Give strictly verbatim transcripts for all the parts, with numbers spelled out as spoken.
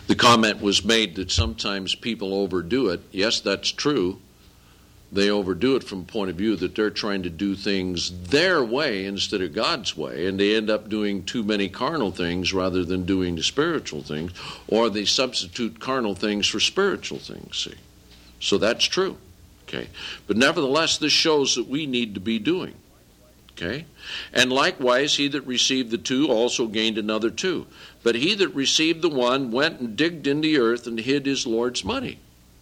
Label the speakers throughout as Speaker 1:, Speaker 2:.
Speaker 1: The comment was made that sometimes people overdo it. Yes, that's true. They overdo it from the point of view that they're trying to do things their way instead of God's way, and they end up doing too many carnal things rather than doing the spiritual things, or they substitute carnal things for spiritual things, see. So that's true, okay. But nevertheless, this shows that we need to be doing, okay. And likewise, he that received the two also gained another two. But he that received the one went and digged in the earth and hid his Lord's money.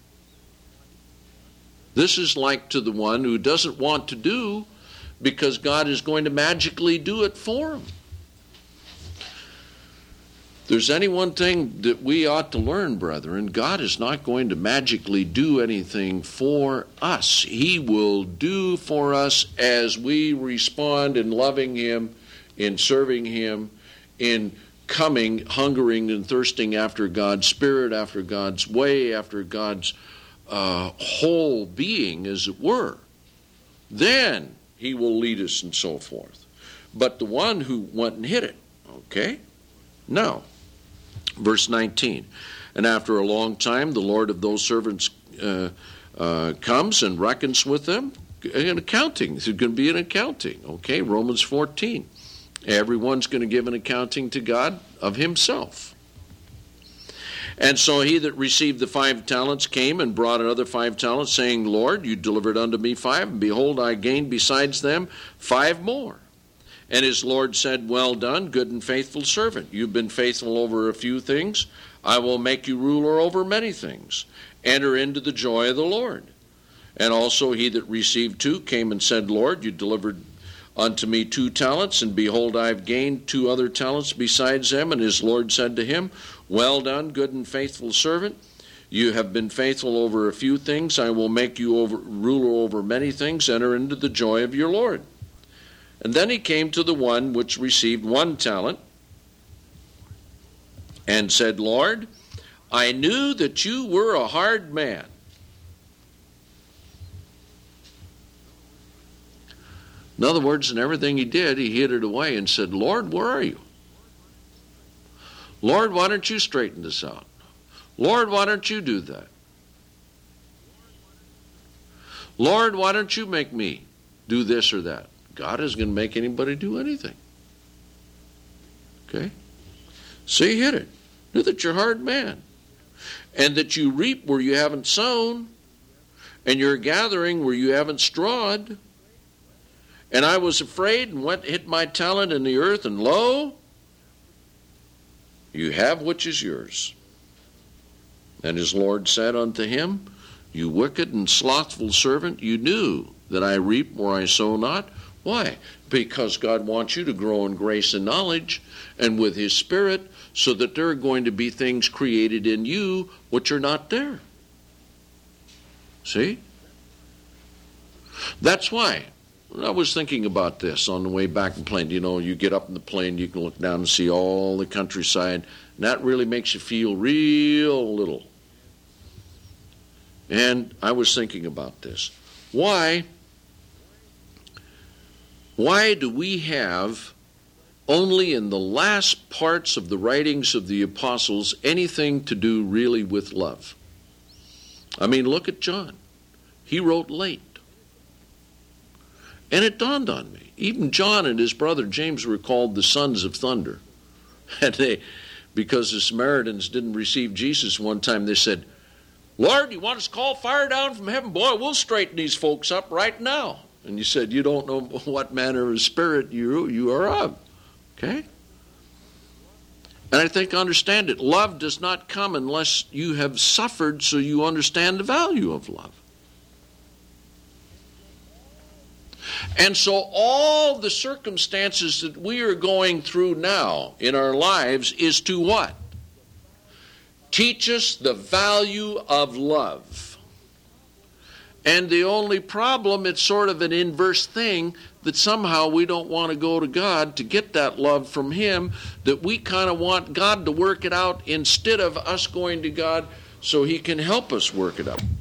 Speaker 1: This is like to the one who doesn't want to do because God is going to magically do it for him. If there's any one thing that we ought to learn, brethren, God is not going to magically do anything for us. He will do for us as we respond in loving him, in serving him, in coming, hungering and thirsting after God's Spirit, after God's way, after God's Uh, whole being, as it were. Then he will lead us and so forth. But the one who went and hid it, okay? Now, verse nineteen. And after a long time, the Lord of those servants uh, uh, comes and reckons with them. An accounting. There's going to be an accounting, okay? Romans fourteen. Everyone's going to give an accounting to God of himself. And so he that received the five talents came and brought another five talents, saying, Lord, you delivered unto me five, and behold, I gained besides them five more. And his Lord said, well done, good and faithful servant. You've been faithful over a few things. I will make you ruler over many things. Enter into the joy of the Lord. And also he that received two came and said, Lord, you delivered unto me two talents, and behold, I have gained two other talents besides them. And his Lord said to him, well done, good and faithful servant. You have been faithful over a few things. I will make you over, ruler over many things. Enter into the joy of your Lord. And then he came to the one which received one talent and said, Lord, I knew that you were a hard man. In other words, in everything he did, he hid it away and said, Lord, where are you? Lord, why don't you straighten this out? Lord, why don't you do that? Lord, why don't you make me do this or that? God isn't going to make anybody do anything. Okay? So you hit it. Knew that you're a hard man. And that you reap where you haven't sown. And you're gathering where you haven't strawed. And I was afraid and went hid my talent in the earth, and lo, you have which is yours. And his Lord said unto him, you wicked and slothful servant, you knew that I reap where I sow not. Why? Because God wants you to grow in grace and knowledge and with his Spirit, so that there are going to be things created in you which are not there. See? That's why. I was thinking about this on the way back in the plane. You know, you get up in the plane, you can look down and see all the countryside, and that really makes you feel real little. And I was thinking about this. Why, why do we have only in the last parts of the writings of the apostles anything to do really with love? I mean, look at John. He wrote late. And it dawned on me. Even John and his brother James were called the sons of thunder. And they, because the Samaritans didn't receive Jesus one time, they said, Lord, you want us to call fire down from heaven? Boy, we'll straighten these folks up right now. And you said, you don't know what manner of spirit you, you are of. Okay? And I think understand it. Love does not come unless you have suffered so you understand the value of love. And so all the circumstances that we are going through now in our lives is to what? Teach us the value of love. And the only problem, it's sort of an inverse thing, that somehow we don't want to go to God to get that love from him, that we kind of want God to work it out instead of us going to God so he can help us work it out.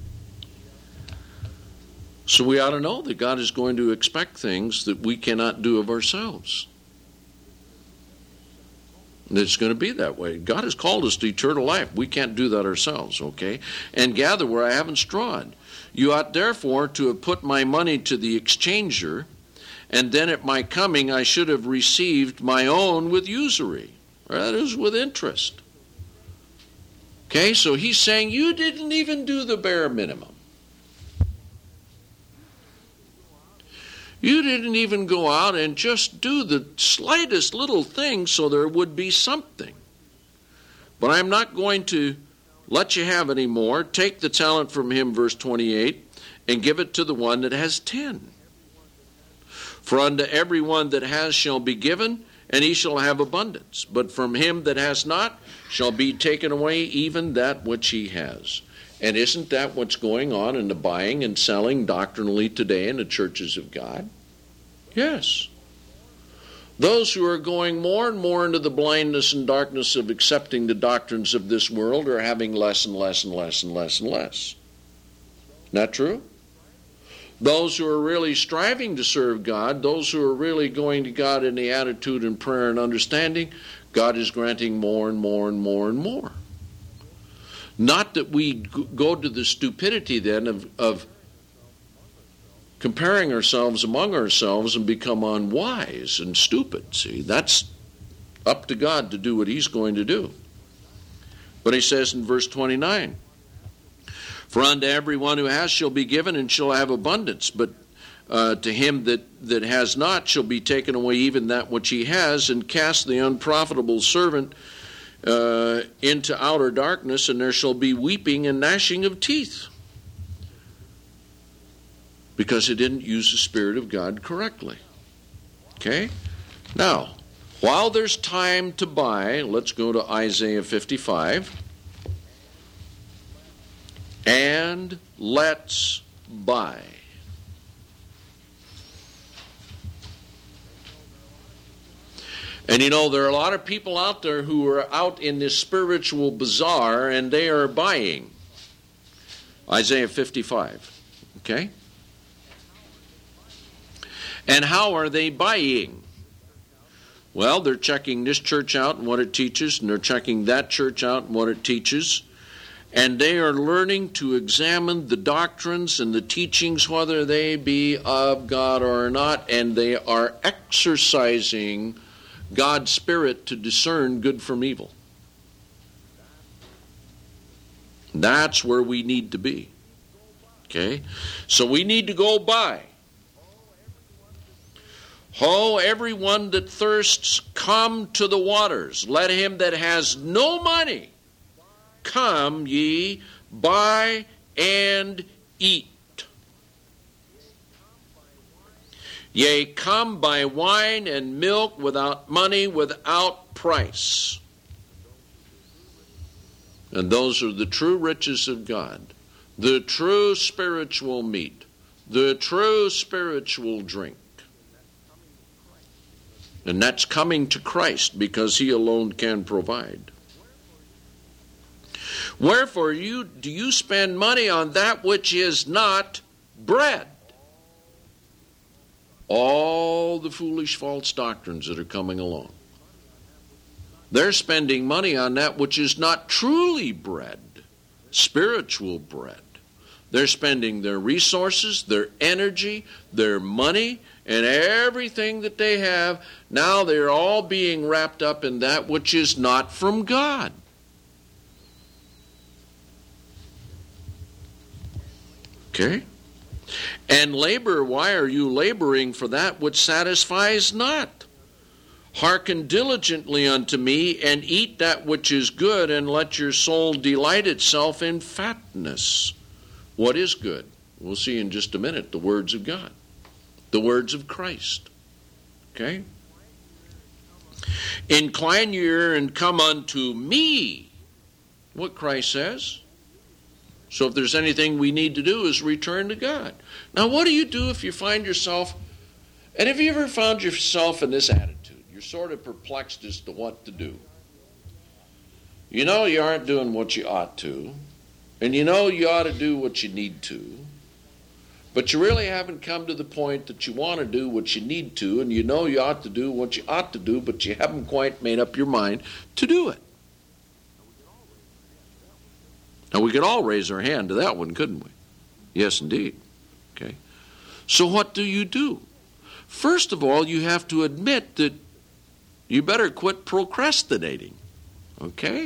Speaker 1: So we ought to know that God is going to expect things that we cannot do of ourselves. And it's going to be that way. God has called us to eternal life. We can't do that ourselves, okay? And gather where I haven't strawed. You ought therefore to have put my money to the exchanger, and then at my coming I should have received my own with usury. Or that is, with interest. Okay, so he's saying you didn't even do the bare minimum. You didn't even go out and just do the slightest little thing so there would be something. But I'm not going to let you have any more. Take the talent from him, verse twenty-eight, and give it to the one that has ten. For unto every one that has shall be given, and he shall have abundance. But from him that has not shall be taken away even that which he has. And isn't that what's going on in the buying and selling doctrinally today in the churches of God? Yes. Those who are going more and more into the blindness and darkness of accepting the doctrines of this world are having less and less and less and less and less. Isn't that true? Those who are really striving to serve God, those who are really going to God in the attitude and prayer and understanding, God is granting more and more and more and more. Not that we go to the stupidity then of, of comparing ourselves among ourselves and become unwise and stupid. See, that's up to God to do what he's going to do. But he says in verse twenty-nine, for unto every one who has shall be given and shall have abundance, but uh, to him that, that has not shall be taken away even that which he has, and cast the unprofitable servant uh, into outer darkness, and there shall be weeping and gnashing of teeth. Because he didn't use the Spirit of God correctly. Okay? Now, while there's time to buy, let's go to Isaiah fifty-five. And let's buy. And you know, there are a lot of people out there who are out in this spiritual bazaar and they are buying. Isaiah fifty-five. Okay? And how are they buying? Well, they're checking this church out and what it teaches, and they're checking that church out and what it teaches. And they are learning to examine the doctrines and the teachings, whether they be of God or not, and they are exercising God's Spirit to discern good from evil. That's where we need to be. Okay? So we need to go by. Ho, everyone that thirsts, come to the waters. Let him that has no money, come ye, buy and eat. Yea, come buy wine and milk without money, without price. And those are the true riches of God, the true spiritual meat, the true spiritual drink. And that's coming to Christ, because he alone can provide. Wherefore you do you spend money on that which is not bread? All the foolish false doctrines that are coming along. They're spending money on that which is not truly bread, spiritual bread. They're spending their resources, their energy, their money, and everything that they have. Now they're all being wrapped up in that which is not from God. Okay? And labor, why are you laboring for that which satisfies not? Hearken diligently unto me, and eat that which is good, and let your soul delight itself in fatness. What is good? We'll see in just a minute. The words of God. The words of Christ. Okay? Incline your ear and come unto me. What Christ says. So if there's anything we need to do is return to God. Now what do you do if you find yourself, and have you ever found yourself in this attitude? You're sort of perplexed as to what to do. You know you aren't doing what you ought to, and you know you ought to do what you need to, but you really haven't come to the point that you want to do what you need to, and you know you ought to do what you ought to do, but you haven't quite made up your mind to do it. Now, we could all raise our hand to that one, couldn't we? Yes, indeed. Okay. So what do you do? First of all, you have to admit that you better quit procrastinating. Okay?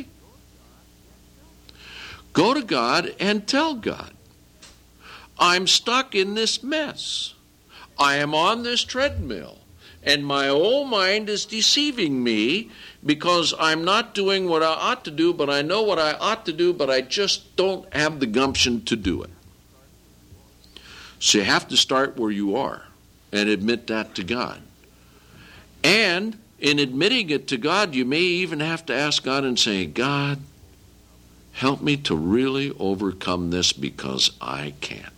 Speaker 1: Go to God and tell God, I'm stuck in this mess. I am on this treadmill, and my old mind is deceiving me because I'm not doing what I ought to do, but I know what I ought to do, but I just don't have the gumption to do it. So you have to start where you are and admit that to God. And in admitting it to God, you may even have to ask God and say, God, help me to really overcome this because I can't.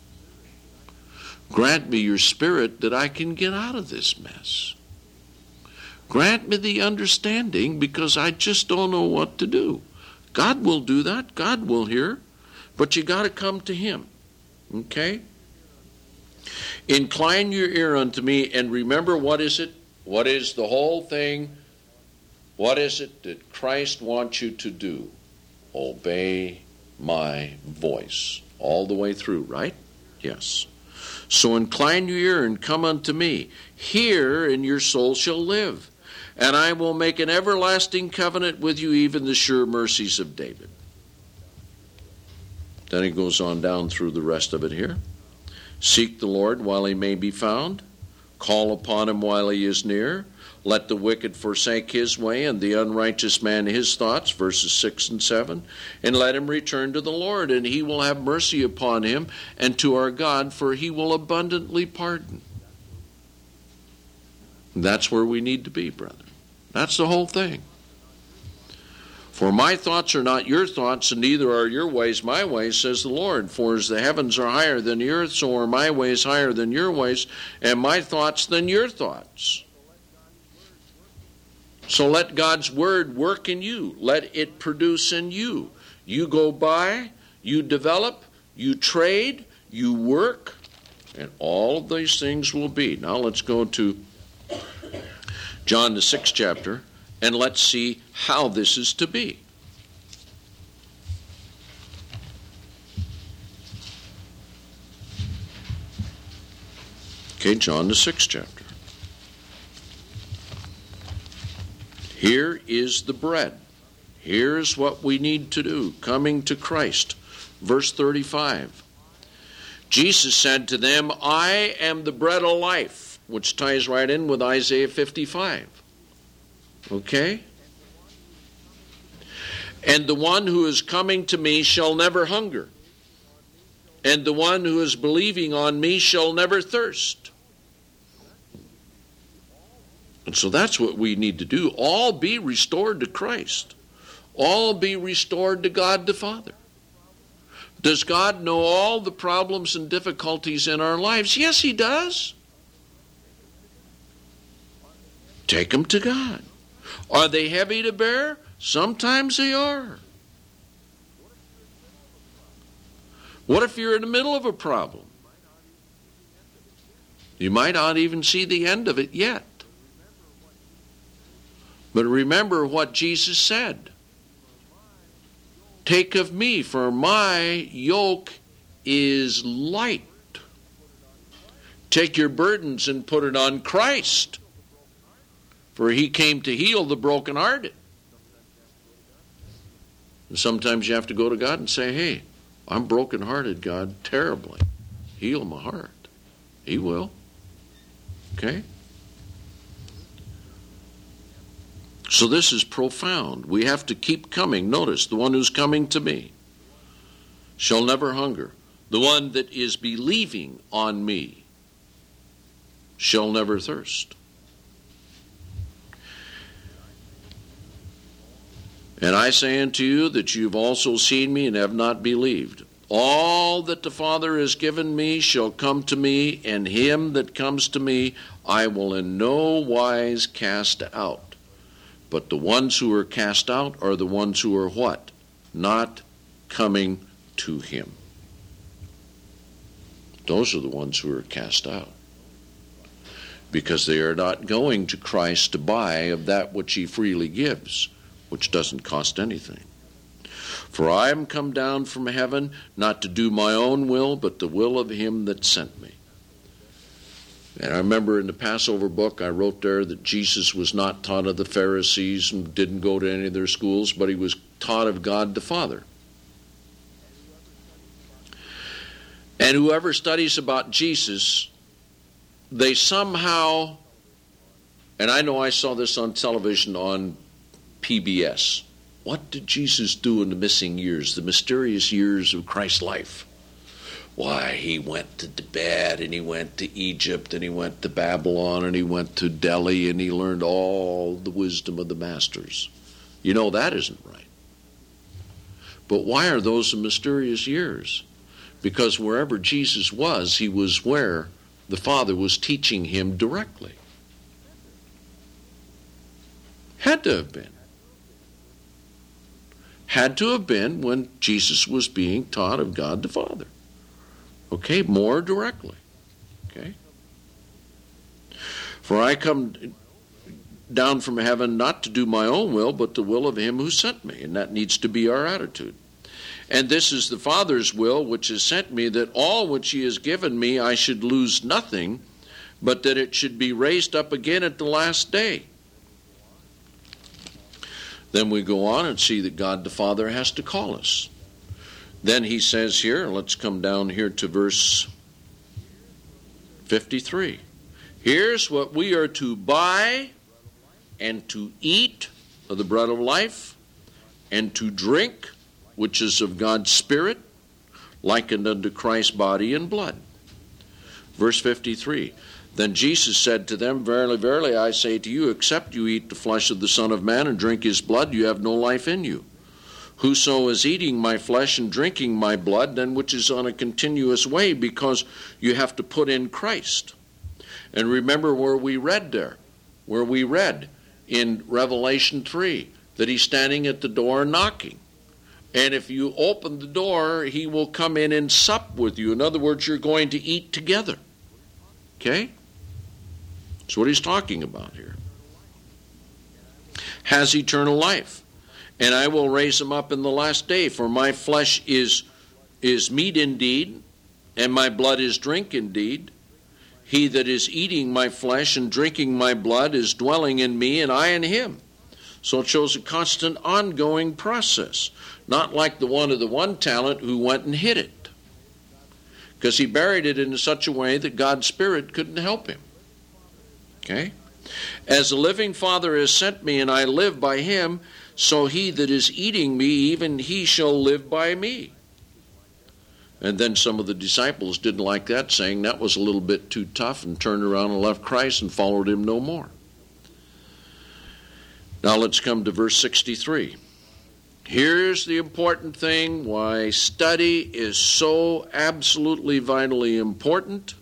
Speaker 1: Grant me your Spirit that I can get out of this mess. Grant me the understanding because I just don't know what to do. God will do that. God will hear. But you got to come to Him. Okay? Incline your ear unto me and remember, what is it? What is the whole thing? What is it that Christ wants you to do? Obey my voice. All the way through, right? Yes. So incline your ear and come unto me. Hear, and your soul shall live. And I will make an everlasting covenant with you, even the sure mercies of David. Then he goes on down through the rest of it here. Seek the Lord while he may be found. Call upon him while he is near. Let the wicked forsake his way, and the unrighteous man his thoughts, verses six and seven. And let him return to the Lord, and he will have mercy upon him, and to our God, for he will abundantly pardon. That's where we need to be, brother. That's the whole thing. For my thoughts are not your thoughts, and neither are your ways my ways, says the Lord. For as the heavens are higher than the earth, so are my ways higher than your ways, and my thoughts than your thoughts. So let God's word work in you. Let it produce in you. You go by, you develop, you trade, you work, and all of these things will be. Now let's go to John the sixth chapter, and let's see how this is to be. Okay, John the sixth chapter. Here is the bread. Here's what we need to do, coming to Christ. Verse thirty-five. Jesus said to them, I am the bread of life, which ties right in with Isaiah fifty-five. Okay? And the one who is coming to me shall never hunger, and the one who is believing on me shall never thirst. And so that's what we need to do. All be restored to Christ. All be restored to God the Father. Does God know all the problems and difficulties in our lives? Yes, He does. Take them to God. Are they heavy to bear? Sometimes they are. What if you're in the middle of a problem? You might not even see the end of it yet. But remember what Jesus said. Take of me, for my yoke is light. Take your burdens and put it on Christ, for He came to heal the brokenhearted. And sometimes you have to go to God and say, hey, I'm brokenhearted, God, terribly. Heal my heart. He will. Okay? So this is profound. We have to keep coming. Notice, the one who's coming to me shall never hunger. The one that is believing on me shall never thirst. And I say unto you that you've also seen me and have not believed. All that the Father has given me shall come to me, and him that comes to me I will in no wise cast out. But the ones who are cast out are the ones who are what? Not coming to him. Those are the ones who are cast out, because they are not going to Christ to buy of that which he freely gives, which doesn't cost anything. For I am come down from heaven, not to do my own will, but the will of him that sent me. And I remember in the Passover book, I wrote there that Jesus was not taught of the Pharisees and didn't go to any of their schools, but he was taught of God the Father. And whoever studies about Jesus, they somehow, and I know I saw this on television on P B S, what did Jesus do in the missing years, the mysterious years of Christ's life? Why, he went to Tibet, and he went to Egypt, and he went to Babylon, and he went to Delhi, and he learned all the wisdom of the masters. You know, that isn't right. But why are those the mysterious years? Because wherever Jesus was, he was where the Father was teaching him directly. Had to have been. Had to have been when Jesus was being taught of God the Father. Okay, more directly. Okay. For I come down from heaven not to do my own will, but the will of him who sent me. And that needs to be our attitude. And this is the Father's will which has sent me, that all which he has given me I should lose nothing, but that it should be raised up again at the last day. Then we go on and see that God the Father has to call us. Then he says here, let's come down here to verse fifty-three. Here's what we are to buy and to eat of the bread of life, and to drink, which is of God's Spirit, likened unto Christ's body and blood. Verse fifty-three. Then Jesus said to them, Verily, verily, I say to you, except you eat the flesh of the Son of Man and drink his blood, you have no life in you. Whoso is eating my flesh and drinking my blood, then which is on a continuous way, because you have to put in Christ. And remember where we read there, where we read in Revelation three, that he's standing at the door knocking. And if you open the door, he will come in and sup with you. In other words, you're going to eat together. Okay? That's what he's talking about here. Has eternal life. And I will raise him up in the last day. For my flesh is, is meat indeed, and my blood is drink indeed. He that is eating my flesh and drinking my blood is dwelling in me, and I in him. So it shows a constant ongoing process. Not like the one of the one talent who went and hid it. Because he buried it in such a way that God's Spirit couldn't help him. Okay? As the living Father has sent me, and I live by him, so he that is eating me, even he shall live by me. And then some of the disciples didn't like that, saying that was a little bit too tough, and turned around and left Christ and followed him no more. Now let's come to verse sixty-three. Here's the important thing, why study is so absolutely vitally important.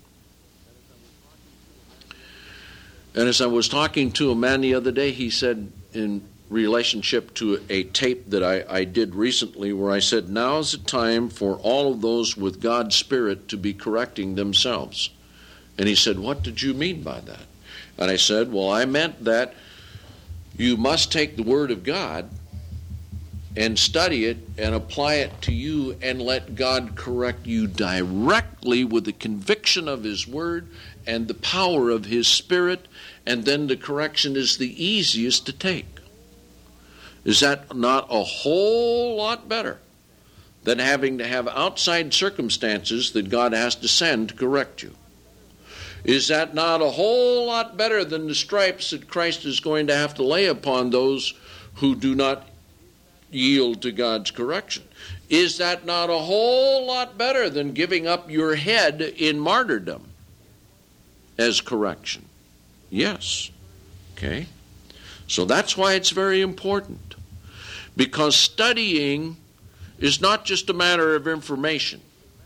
Speaker 1: And as I was talking to a man the other day, he said, in relationship to a tape that I, I did recently, where I said, now is the time for all of those with God's Spirit to be correcting themselves. And he said, what did you mean by that? And I said, well, I meant that you must take the Word of God and study it and apply it to you, and let God correct you directly with the conviction of his Word and the power of his Spirit, and then the correction is the easiest to take. Is that not a whole lot better than having to have outside circumstances that God has to send to correct you? Is that not a whole lot better than the stripes that Christ is going to have to lay upon those who do not yield to God's correction? Is that not a whole lot better than giving up your head in martyrdom as correction? Yes. Okay. So that's why it's very important. Because studying is not just a matter of information.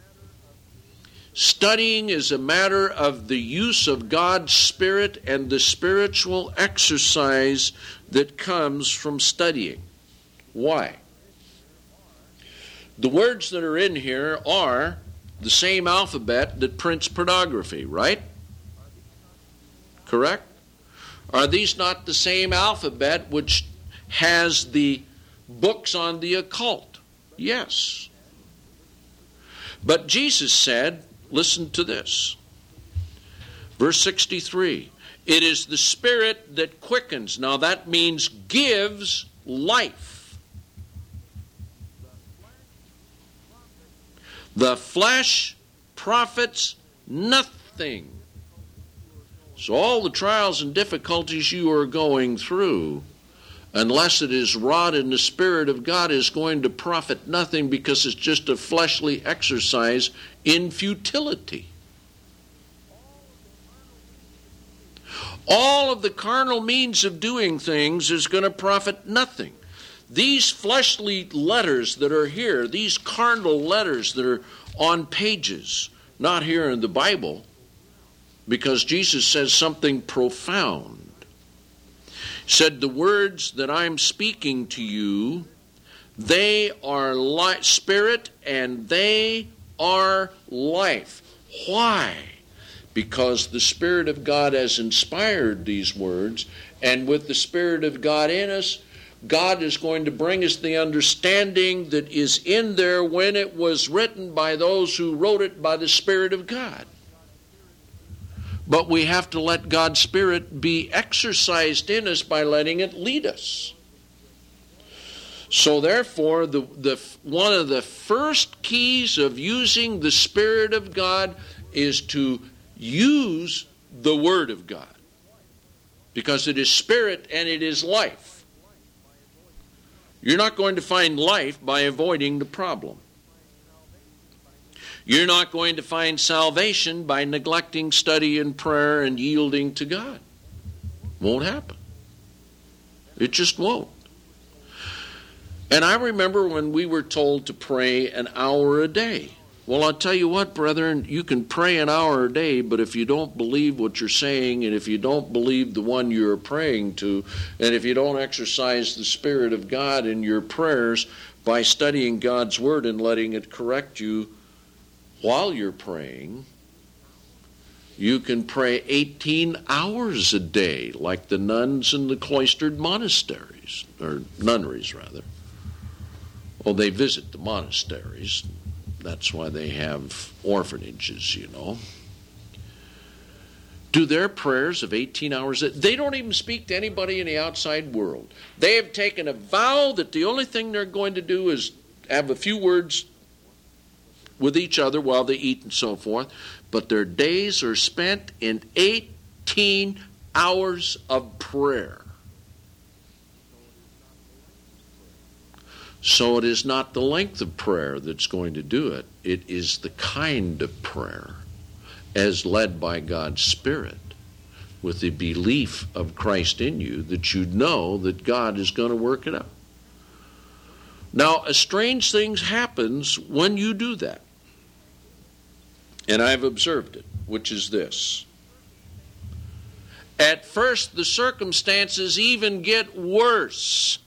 Speaker 1: Studying is a matter of the use of God's Spirit and the spiritual exercise that comes from studying. Why? The words that are in here are the same alphabet that prints pornography, right? Correct? Are these not the same alphabet which has the books on the occult? Yes. But Jesus said, listen to this. Verse sixty-three, it is the Spirit that quickens. Now that means gives life. The flesh profits nothing. So all the trials and difficulties you are going through, unless it is wrought in the Spirit of God, is going to profit nothing, because it's just a fleshly exercise in futility. All of the carnal means of doing things is going to profit nothing. These fleshly letters that are here, these carnal letters that are on pages, not here in the Bible, because Jesus says something profound. He said, the words that I'm speaking to you, they are li- spirit and they are life. Why? Because the Spirit of God has inspired these words, and with the Spirit of God in us, God is going to bring us the understanding that is in there when it was written by those who wrote it by the Spirit of God. But we have to let God's Spirit be exercised in us by letting it lead us. So therefore, the, the, one of the first keys of using the Spirit of God is to use the Word of God, because it is spirit and it is life. You're not going to find life by avoiding the problem. You're not going to find salvation by neglecting study and prayer and yielding to God. Won't happen. It just won't. And I remember when we were told to pray an hour a day. Well, I'll tell you what, brethren, you can pray an hour a day, but if you don't believe what you're saying, and if you don't believe the one you're praying to, and if you don't exercise the Spirit of God in your prayers by studying God's Word and letting it correct you while you're praying, you can pray eighteen hours a day, like the nuns in the cloistered monasteries, or nunneries, rather. Well, they visit the monasteries. That's why they have orphanages, you know. Do their prayers of eighteen hours, they don't even speak to anybody in the outside world. They have taken a vow that the only thing they're going to do is have a few words with each other while they eat and so forth. But their days are spent in eighteen hours of prayer. So it is not the length of prayer that's going to do it. It is the kind of prayer as led by God's Spirit, with the belief of Christ in you, that you know that God is going to work it out. Now, a strange thing happens when you do that. And I've observed it, which is this. At first, the circumstances even get worse.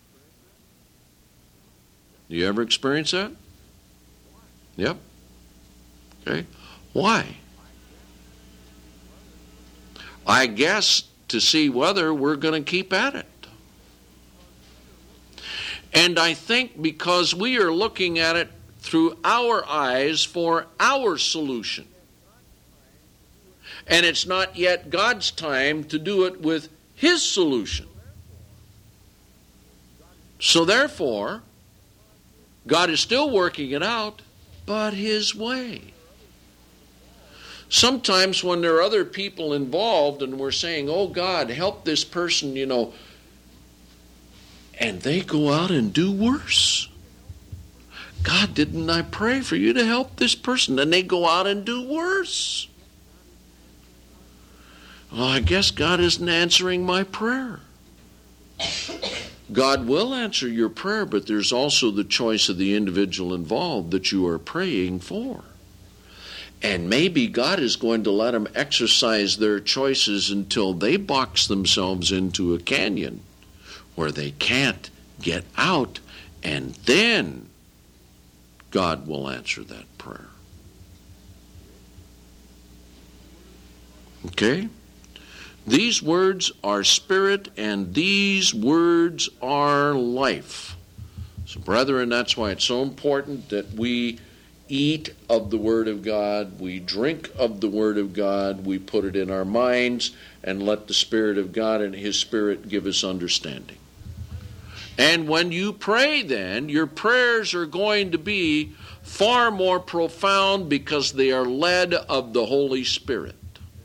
Speaker 1: Do you ever experience that? Yep. Okay. Why? I guess to see whether we're going to keep at it. And I think because we are looking at it through our eyes for our solution. And it's not yet God's time to do it with His solution. So therefore, God is still working it out, but His way. Sometimes when there are other people involved and we're saying, oh God, help this person, you know, and they go out and do worse. God, didn't I pray for you to help this person? And they go out and do worse. Well, I guess God isn't answering my prayer. God will answer your prayer, but there's also the choice of the individual involved that you are praying for. And maybe God is going to let them exercise their choices until they box themselves into a canyon where they can't get out, and then God will answer that prayer. Okay? These words are spirit, and these words are life. So, brethren, that's why it's so important that we eat of the Word of God, we drink of the Word of God, we put it in our minds, and let the Spirit of God and His Spirit give us understanding. And when you pray then, your prayers are going to be far more profound because they are led of the Holy Spirit.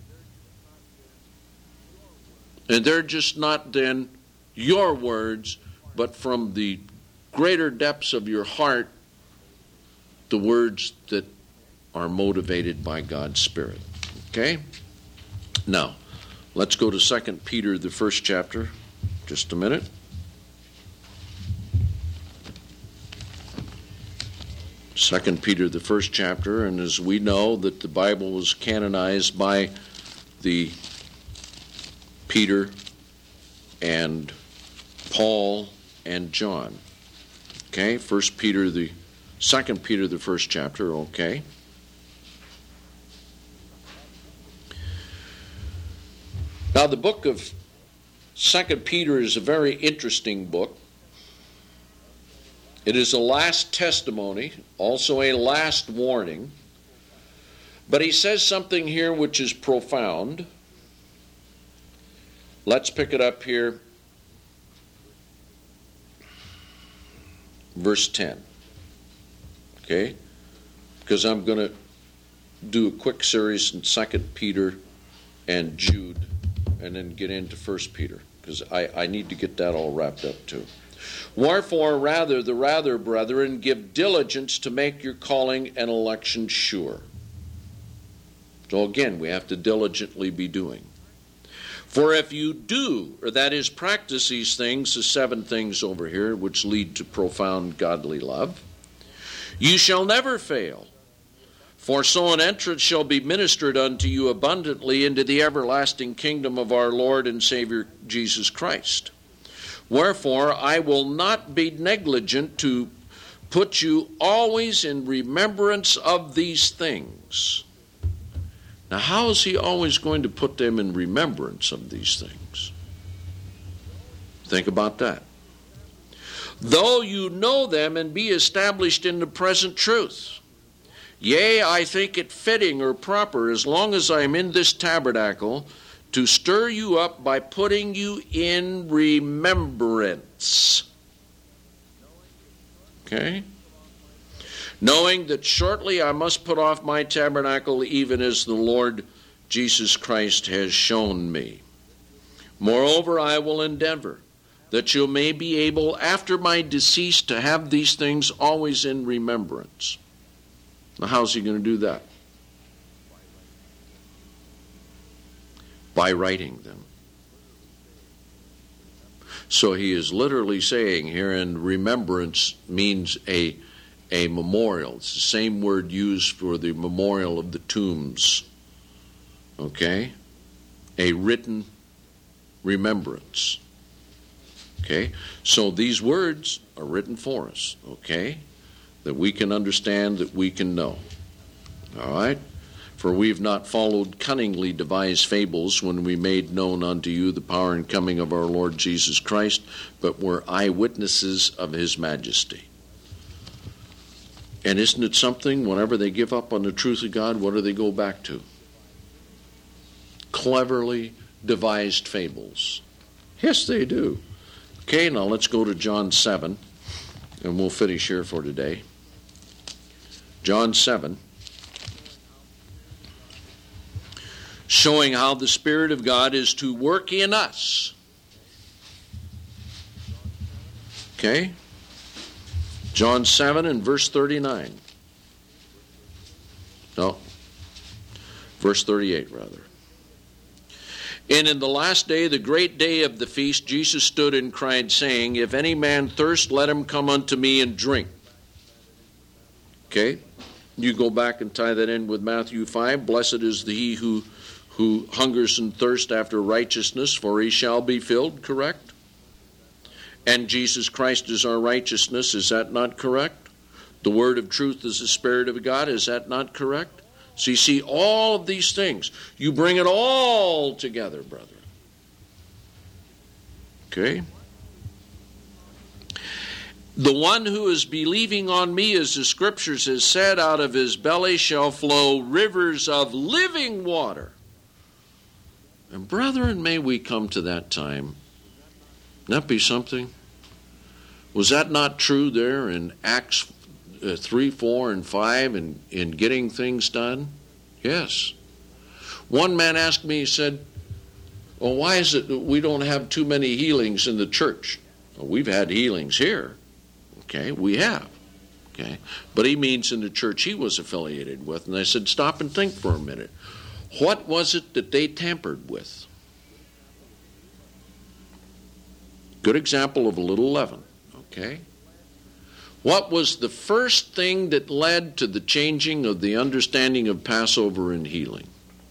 Speaker 1: And they're just not then your words, but from the greater depths of your heart, the words that are motivated by God's Spirit. Okay? Now, let's go to Second Peter, the first chapter. Just a minute. Second Peter, the first chapter, and as we know that the Bible was canonized by the Peter and Paul and John. Okay, First Peter, the Second Peter, the first chapter. Okay. Now, the book of Second Peter is a very interesting book. It is a last testimony, also a last warning. But he says something here which is profound. Let's pick it up here. Verse ten. Okay? Because I'm going to do a quick series in Second Peter and Jude, and then get into First Peter, because I, I need to get that all wrapped up too. Wherefore, rather, the rather, brethren, give diligence to make your calling and election sure. So again, we have to diligently be doing. For if you do, or that is practice these things, the seven things over here, which lead to profound godly love, you shall never fail. For so an entrance shall be ministered unto you abundantly into the everlasting kingdom of our Lord and Savior Jesus Christ. Wherefore I will not be negligent to put you always in remembrance of these things. Now, how is he always going to put them in remembrance of these things? Think about that. Though you know them and be established in the present truth. Yea, I think it fitting or proper, as long as I am in this tabernacle, to stir you up by putting you in remembrance. Okay? Knowing that shortly I must put off my tabernacle, even as the Lord Jesus Christ has shown me. Moreover, I will endeavor that you may be able, after my decease, to have these things always in remembrance. Now, how's he going to do that? By writing them. So he is literally saying here, and remembrance means a, a memorial. It's the same word used for the memorial of the tombs. Okay? A written remembrance. Okay? So these words are written for us. Okay? That we can understand, that we can know. All right? For we have not followed cunningly devised fables when we made known unto you the power and coming of our Lord Jesus Christ, but were eyewitnesses of his majesty. And isn't it something, whenever they give up on the truth of God, what do they go back to? Cleverly devised fables. Yes, they do. Okay, now let's go to John seven, and we'll finish here for today. John seven. Showing how the Spirit of God is to work in us. Okay? John seven and verse thirty-nine. No. Verse thirty-eight, rather. And in the last day, the great day of the feast, Jesus stood and cried, saying, If any man thirst, let him come unto me and drink. Okay? You go back and tie that in with Matthew five. Blessed is the he who who hungers and thirsts after righteousness, for he shall be filled, correct? And Jesus Christ is our righteousness, is that not correct? The word of truth is the Spirit of God, is that not correct? So you see all of these things. You bring it all together, brethren. Okay? The one who is believing on me, as the Scriptures has said, out of his belly shall flow rivers of living water. And brethren, may we come to that time. Wouldn't that be something? Was that not true there in Acts uh, three, four, and five in, in getting things done? Yes. One man asked me, he said, well, why is it that we don't have too many healings in the church? Well, we've had healings here. Okay, we have. Okay, but he means in the church he was affiliated with. And I said, stop and think for a minute. What was it that they tampered with? Good example of a little leaven. Okay. What was the first thing that led to the changing of the understanding of Passover and healing?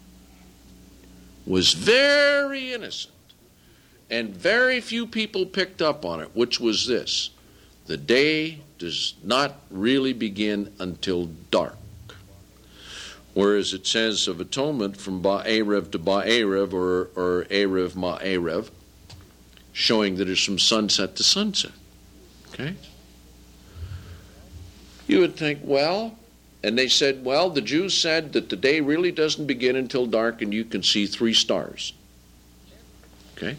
Speaker 1: Was very innocent. And very few people picked up on it, which was this. The day does not really begin until dark. Whereas it says of atonement from Ba'erev to Ba'erev or, or Erev Ma'erev, showing that it's from sunset to sunset. Okay? You would think, well, and they said, well, the Jews said that the day really doesn't begin until dark and you can see three stars. Okay?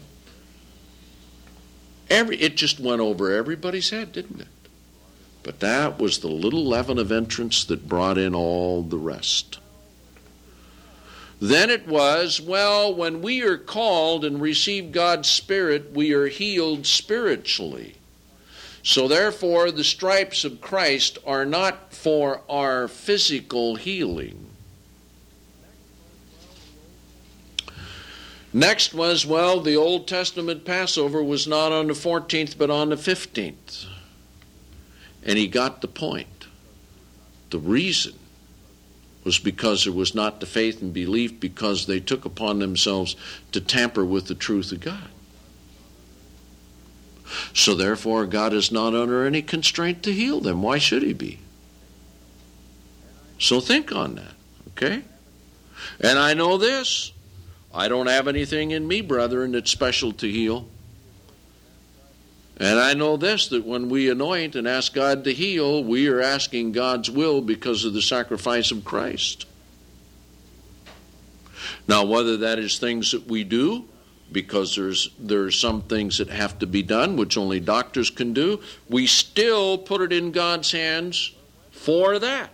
Speaker 1: Every, it just went over everybody's head, didn't it? But that was the little leaven of entrance that brought in all the rest. Then it was, well, when we are called and receive God's Spirit, we are healed spiritually. So therefore, the stripes of Christ are not for our physical healing. Next was, well, the Old Testament Passover was not on the fourteenth, but on the fifteenth. And he got the point. The reason was because there was not the faith and belief, because they took upon themselves to tamper with the truth of God. So therefore, God is not under any constraint to heal them. Why should he be? So think on that, okay? And I know this. I don't have anything in me, brethren, that's special to heal. And I know this, that when we anoint and ask God to heal, we are asking God's will because of the sacrifice of Christ. Now, whether that is things that we do, because there's there are some things that have to be done, which only doctors can do, we still put it in God's hands for that.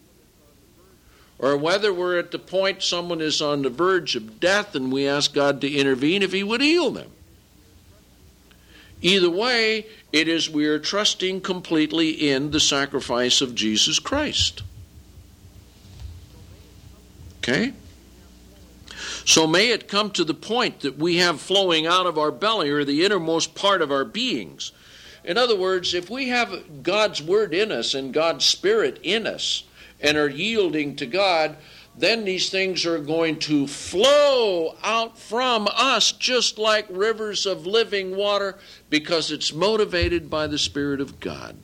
Speaker 1: Or whether we're at the point someone is on the verge of death and we ask God to intervene if he would heal them. Either way, it is we are trusting completely in the sacrifice of Jesus Christ. Okay? So may it come to the point that we have flowing out of our belly, or the innermost part of our beings. In other words, if we have God's Word in us and God's Spirit in us and are yielding to God, then these things are going to flow out from us just like rivers of living water, because it's motivated by the Spirit of God.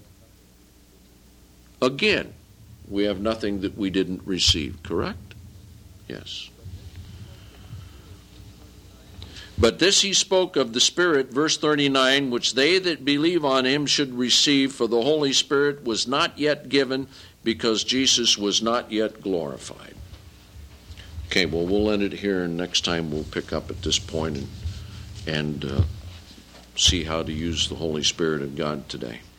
Speaker 1: Again, we have nothing that we didn't receive, correct? Yes. But this he spoke of the Spirit, verse thirty-nine, which they that believe on him should receive, for the Holy Spirit was not yet given, because Jesus was not yet glorified. Okay, well, we'll end it here, and next time we'll pick up at this point and, and uh, see how to use the Holy Spirit of God today.